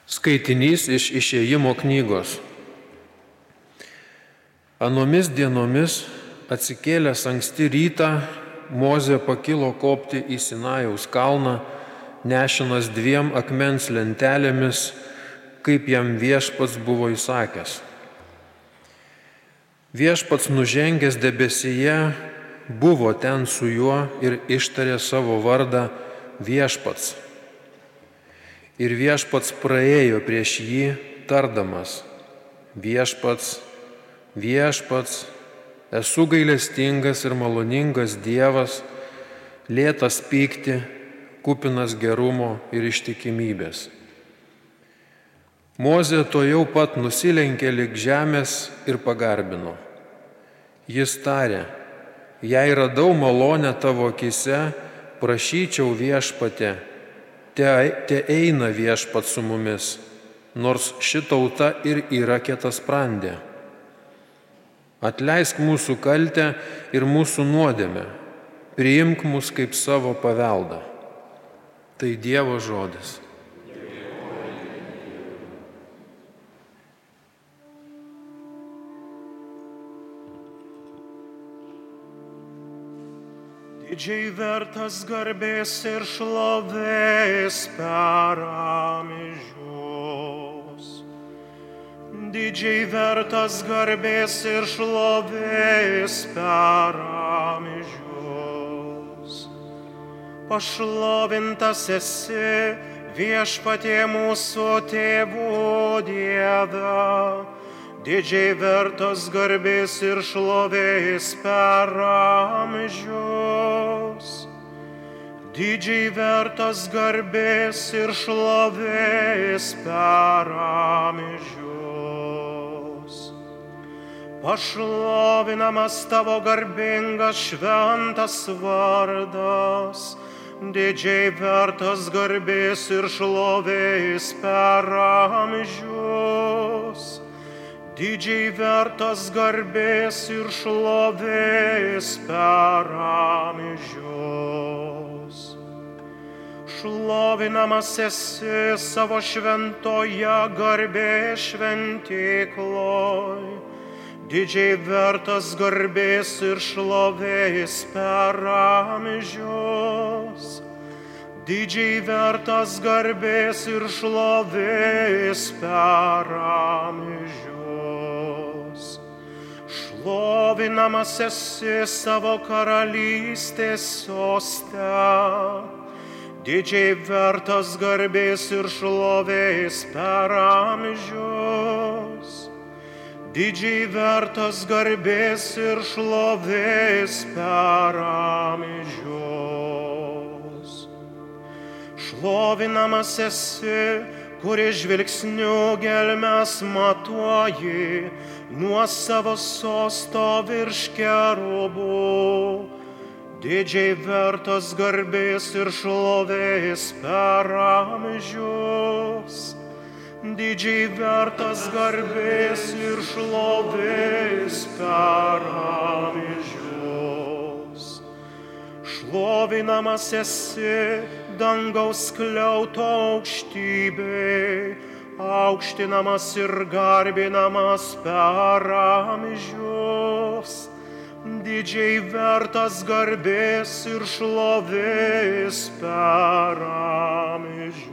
Skaitinys iš Išėjimo knygos. Anomis dienomis, atsikėlęs anksti rytą, Mozė pakilo kopti į Sinajaus kalną, nešinas 2 akmens lentelėmis, kaip jam viešpats buvo įsakęs. Viešpats nužengęs debesyje buvo ten su juo ir ištarė savo vardą Viešpats. Ir Viešpats praėjo prieš jį, tardamas: Viešpats, Viešpats, esu gailestingas ir maloningas Dievas, lėtas pykti, kupinas gerumo ir ištikimybės. Mozė tuojau pat nusilenkė lig žemės ir pagarbino. Jis tarė: jei radau malonę tavo akyse, prašyčiau Viešpatė, te eina Viešpats su mumis, nors ši tauta ir yra kietasprandė. Atleisk mūsų kaltę ir mūsų nuodėmę, priimk mus kaip savo paveldą. Tai Dievo žodis. Didžiai vertas garbės ir šlovės per amžius. Didžiai vertas garbės ir šlovės per amžius. Pašlovintas esi, Viešpatie mūsų tėvų Dieve, didžiai vertas garbės ir šlovės per amžius. Didžiai vertas garbės ir šlovės per amžius. Pašlovinamas tavo garbingas šventas vardas, didžiai vertas garbės ir šlovės per amžius. Didžiai vertas garbės ir šlovės per amžius. Šlovinamas esi savo šventoje garbės šventykloj, didžiai vertas garbės ir šlovės per amžius. Didžiai vertas garbės ir šlovės per amžius. Šlovinamas esi savo karalystės soste, didžiai vertas garbės ir šlovės per amžius. Didžiai vertas garbės ir šlovės per amžius. Šlovinamas esi, kuris žvilgsniu gelmes matuoji nuo savo sosto virš kerubų. Didžiai vertas garbės ir šlovės per amžius. Didžiai vertas garbės ir šlovės per amžius. Šlovinamas esi dangaus skliauto aukštybė, aukštinamas ir garbinamas per amžius. Didžiai vertas garbės ir šlovės per amžius.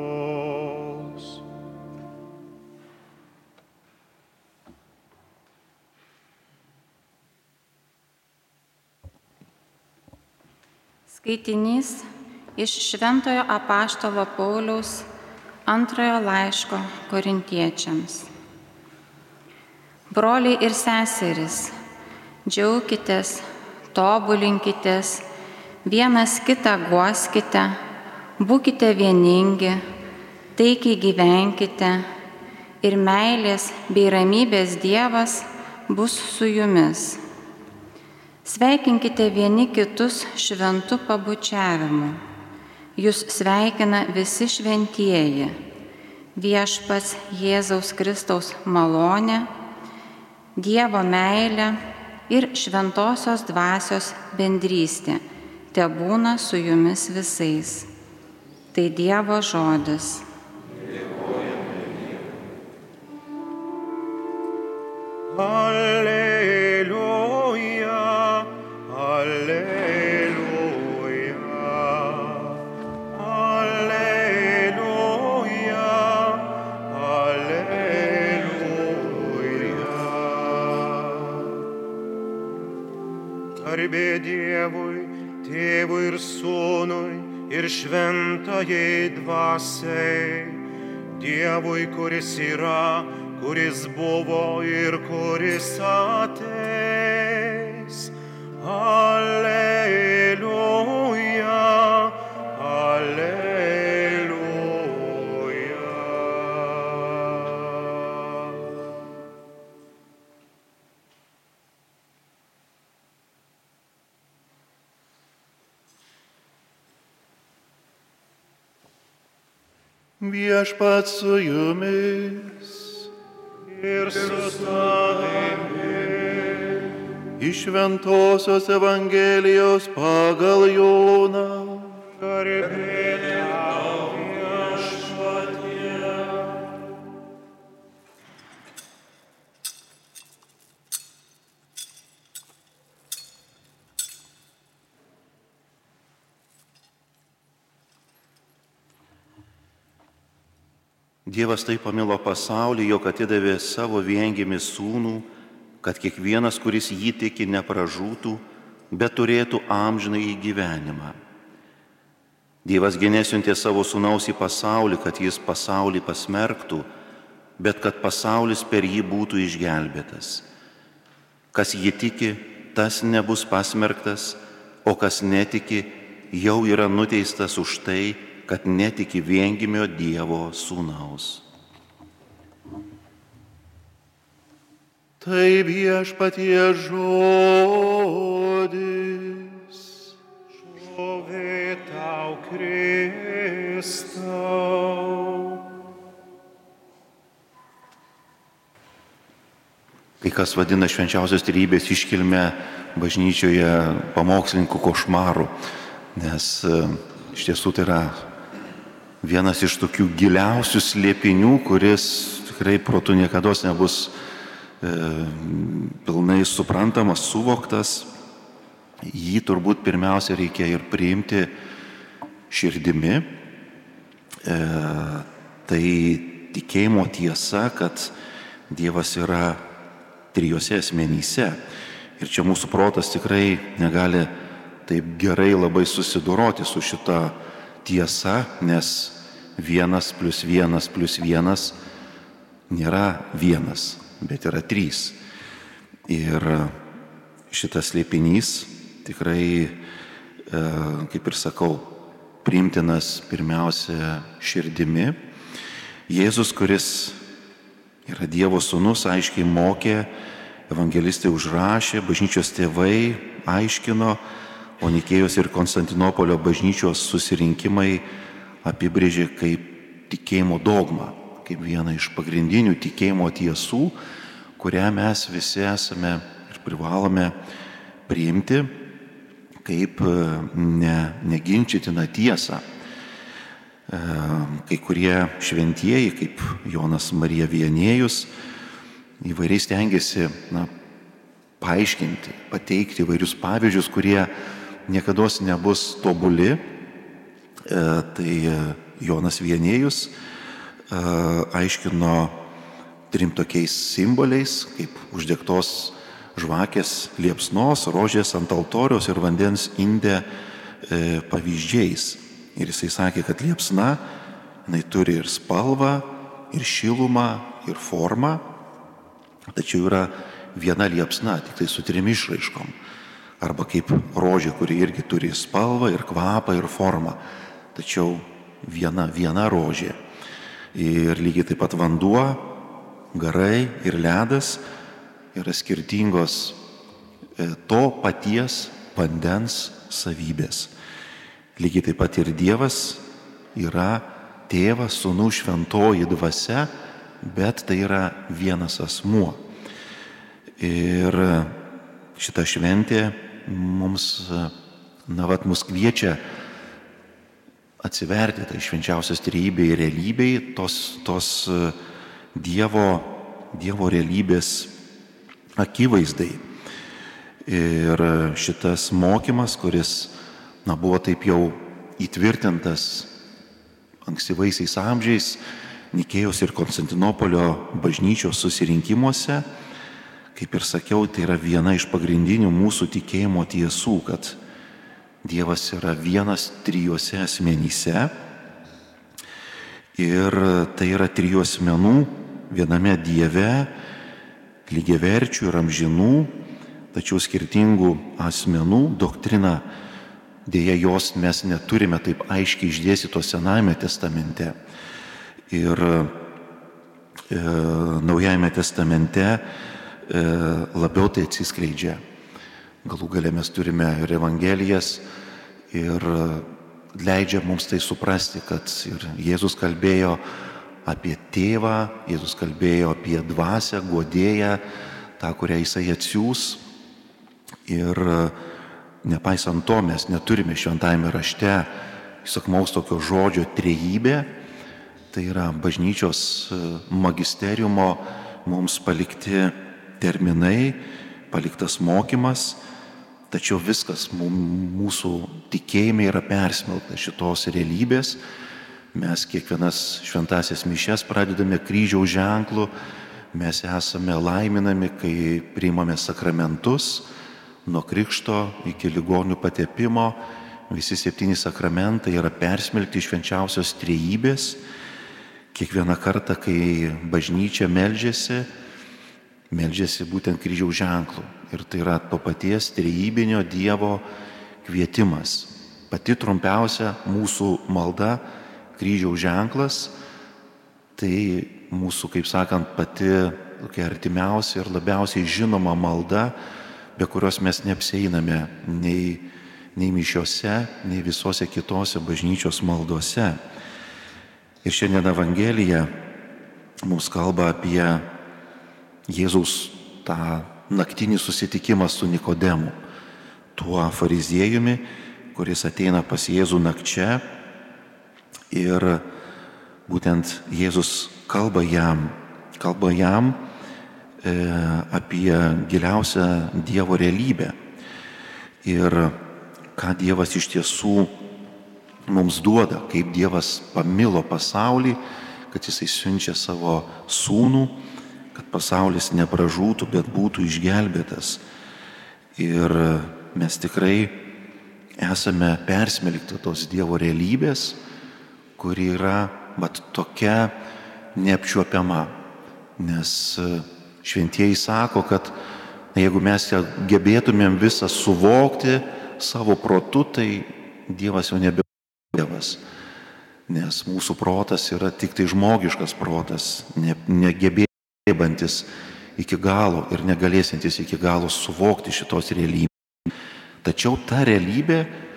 Skaitinys iš Šventojo apaštalo Pauliaus 2 laiško Korintiečiams. Broliai ir seserys, džiaukitės, tobulinkitės, vienas kitą guoskite, būkite vieningi, taikiai gyvenkite ir meilės bei ramybės Dievas bus su jumis. Sveikinkite vieni kitus šventu pabučiavimu. Jūs sveikina visi šventieji. Viešpats Jėzaus Kristaus malonė, Dievo meilė ir šventosios dvasios bendrystė tebūna su jumis visais. Tai Dievo žodis. Dėkojame. Alleluja, alleluja, alleluja, alleluja. Garbė Dievui, Tėvui ir Sūnui, ir Šventajai Dvasiai, Dievui, kuris yra, kuris buvo ir kuris ateis. Alleluja, alleluja. Viešpats su jumis. Ir su tavimi. Iš Šventosios Evangelijos pagal Joną. Garbė tau, Viešpatie. Dievas taip pamilo pasaulį, jog atidavė savo viengimį sūnų, kad kiekvienas, kuris jį tiki, nepražūtų, bet turėtų amžinąjį gyvenimą. Dievas gi nesiuntė savo sūnaus į pasaulį, kad jis pasaulį pasmerktų, bet kad pasaulis per jį būtų išgelbėtas. Kas jį tiki, tas nebus pasmerktas, o kas netiki, jau yra nuteistas už tai, kad netiki viengimio Dievo sūnaus. Tai Viešpatie žodis. Šlovė tau, Kristau. Kai kas vadina švenčiausios trejybės iškilmę bažnyčioje pamokslininkų košmarų, nes iš tiesų tai yra vienas iš tokių giliausių slėpinių, kuris tikrai protu niekados nebus pilnai suprantamas, suvoktas. Jį turbūt pirmiausia reikia ir priimti širdimi. Tai tikėjimo tiesa, kad Dievas yra trijose asmenyse. Ir čia mūsų protas tikrai negali taip gerai labai susidoroti su šita tiesa, nes 1 + 1 + 1 nėra 1, bet yra 3. Ir šitas slėpinys tikrai, kaip ir sakau, priimtinas pirmiausia širdimi. Jėzus, kuris yra Dievo sūnus, aiškiai mokė, evangelistai užrašė, bažnyčios tėvai aiškino, o Nikėjos ir Konstantinopolio bažnyčios susirinkimai apibrėžė kaip tikėjimo dogmą, kaip vieną iš pagrindinių tikėjimo tiesų, kurią mes visi esame ir privalome priimti kaip neginčytiną tiesą. Kai kurie šventieji, kaip Jonas Marija Viannėjus, įvairiai stengiasi paaiškinti, pateikti įvairius pavyzdžius, kurie niekados nebus tobuli. Tai Jonas Viannėjus aiškino 3 tokiais simboliais, kaip uždegtos žvakės liepsnos, rožės ant altoriaus ir vandens inde pavyzdžiais. Ir jisai sakė, kad liepsna, jinai turi ir spalvą, ir šilumą, ir formą, tačiau yra viena liepsna, tik tai su 3 išraiškom. Arba kaip rožė, kuri irgi turi spalvą, ir kvapą, ir formą, tačiau viena rožė. Ir lygiai taip pat vanduo, garai ir ledas yra skirtingos to paties vandens savybės. Lygiai taip pat ir Dievas yra Tėvas, Sūnus, Šventoji Dvasia, bet tai yra vienas asmuo. Ir šita šventė mus kviečia atsiverti tai švenčiausios trejybei realybei, tos Dievo realybės akivaizdai. Ir šitas mokymas, kuris buvo taip jau įtvirtintas ankstyvaisiais amžiais Nikėjos ir Konstantinopolio bažnyčios susirinkimuose, kaip ir sakiau, tai yra viena iš pagrindinių mūsų tikėjimo tiesų, kad Dievas yra vienas trijuose asmenyse ir tai yra trijų asmenų viename Dieve, lygiaverčių ir amžinų, tačiau skirtingų asmenų doktrina. Dėja, jos mes neturime taip aiškiai išdėstytos Senajame testamente. Ir Naujajame testamente labiau tai atsiskleidžia. Galų gale mes turime ir Evangelijas ir leidžia mums tai suprasti, kad ir Jėzus kalbėjo apie tėvą, Jėzus kalbėjo apie dvasią, guodėją, tą, kurią Jisai atsiųs. Ir nepaisant to, mes neturime šventajame rašte įsakmaus tokio žodžio trejybė, tai yra bažnyčios magisteriumo mums palikti terminai, paliktas mokymas, tačiau viskas mūsų tikėjime yra persmelkta šitos realybės. Mes kiekvienas šventasias mišias pradedame kryžiaus ženklu, mes esame laiminami, kai priimame sakramentus, nuo krikšto iki ligonių patepimo, visi 7 sakramentai yra persmelkti švenčiausios trejybės. Kiekvieną kartą, kai bažnyčia meldžiasi būtent kryžiaus ženklu. Ir tai yra to paties trejybinio Dievo kvietimas. Pati trumpiausia mūsų malda kryžiaus ženklas, tai mūsų, kaip sakant, pati tokia artimiausia ir labiausiai žinoma malda, be kurios mes neapsieiname nei mišiose, nei visose kitose bažnyčios maldose. Ir šiandien Evangelija mums kalba apie Jėzaus tą naktinį susitikimą su Nikodemu, tuo fariziejumi, kuris ateina pas Jėzų nakčia. Ir būtent Jėzus kalba jam apie giliausią Dievo realybę ir ką Dievas iš tiesų mums duoda, kaip Dievas pamilo pasaulį, kad Jisai siunčia savo sūnų, kad pasaulis nepražūtų, bet būtų išgelbėtas. Ir mes tikrai esame persmelkti tos Dievo realybės, kuri yra tokia neapčiuopiama. Nes šventieji sako, kad jeigu mes gebėtumėm visą suvokti savo protu, tai Dievas jau nebe Dievas. Nes mūsų protas yra tik tai žmogiškas protas, negebėbantis iki galo ir negalėsintis iki galo suvokti šitos realybės. Tačiau ta realybė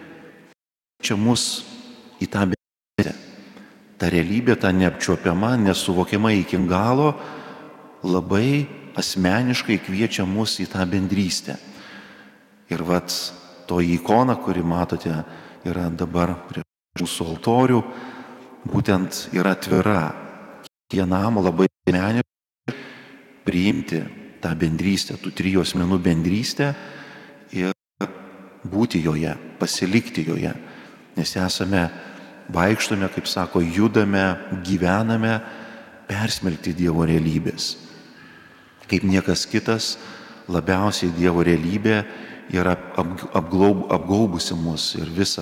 čia mus į tą bendrystę. Ta realybė, ta neapčiuopiama, nesuvokiama iki galo, labai asmeniškai kviečia mus į tą bendrystę. Ir to ikona, kuri matote, yra dabar prie mūsų altorių, būtent yra atvira kiekvienam labai asmeniškai priimti tą bendrystę, tų 3 asmenų bendrystę ir būti joje, pasilikti joje. Nes vaikštome, kaip sako, judame, gyvename, persmelkti Dievo realybės. Kaip niekas kitas, labiausiai Dievo realybė yra apgaubusi mus ir visa,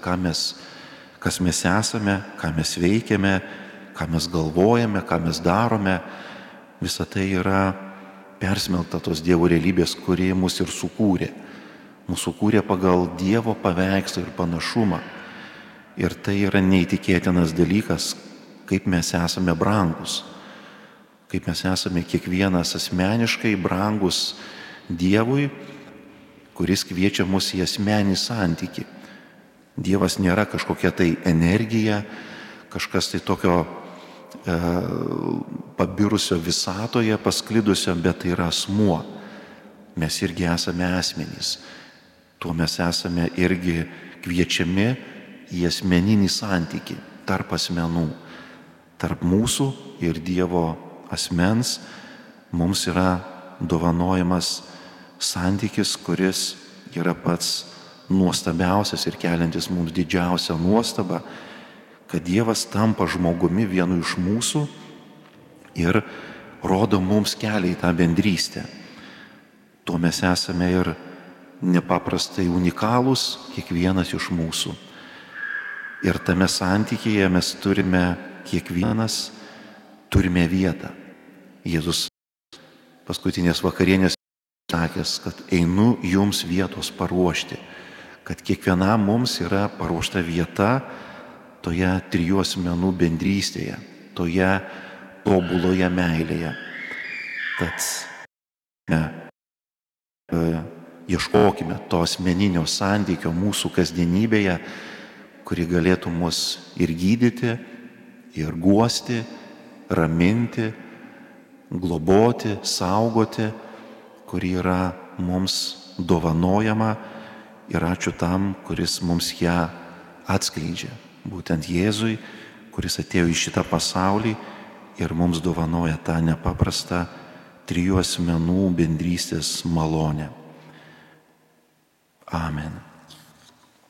kas mes esame, ką mes veikiame, ką mes galvojame, ką mes darome, visa tai yra persmelkta tos Dievo realybės, kuri mus ir sukūrė. Mūsų sukūrė pagal Dievo paveikslą ir panašumą. Ir tai yra neįtikėtinas dalykas, kaip mes esame brangus, kaip mes esame kiekvienas asmeniškai brangus Dievui, kuris kviečia mus į asmeninį santykį. Dievas nėra kažkokia tai energija, kažkas tai tokio pabirusio visatoje, pasklidusio, bet tai yra asmuo. Mes irgi esame asmenys. Tuo mes esame irgi kviečiami į asmeninį santykį tarp asmenų. Tarp mūsų ir Dievo asmens mums yra dovanojamas santykis, kuris yra pats nuostabiausias ir keliantis mums didžiausią nuostabą, kad Dievas tampa žmogumi vienu iš mūsų ir rodo mums kelią į tą bendrystę. Tuo mes esame ir nepaprastai unikalūs, kiekvienas iš mūsų. Ir tame santykyje mes kiekvienas turime vietą. Jėzus paskutinės vakarienės sakęs, kad einu jums vietos paruošti, kad kiekvienam mums yra paruošta vieta toje trijų asmenų bendrystėje, toje tobuloje meilėje. Tad ieškokime to asmeninio santykio mūsų kasdienybėje, kuri galėtų mus ir gydyti, ir guosti, raminti, globoti, saugoti, kuri yra mums dovanojama, ir ačiū tam, kuris mums ją atskleidžia. Būtent Jėzui, kuris atėjo į šitą pasaulį ir mums dovanoja tą nepaprastą trijų asmenų bendrystės malonę. Amen.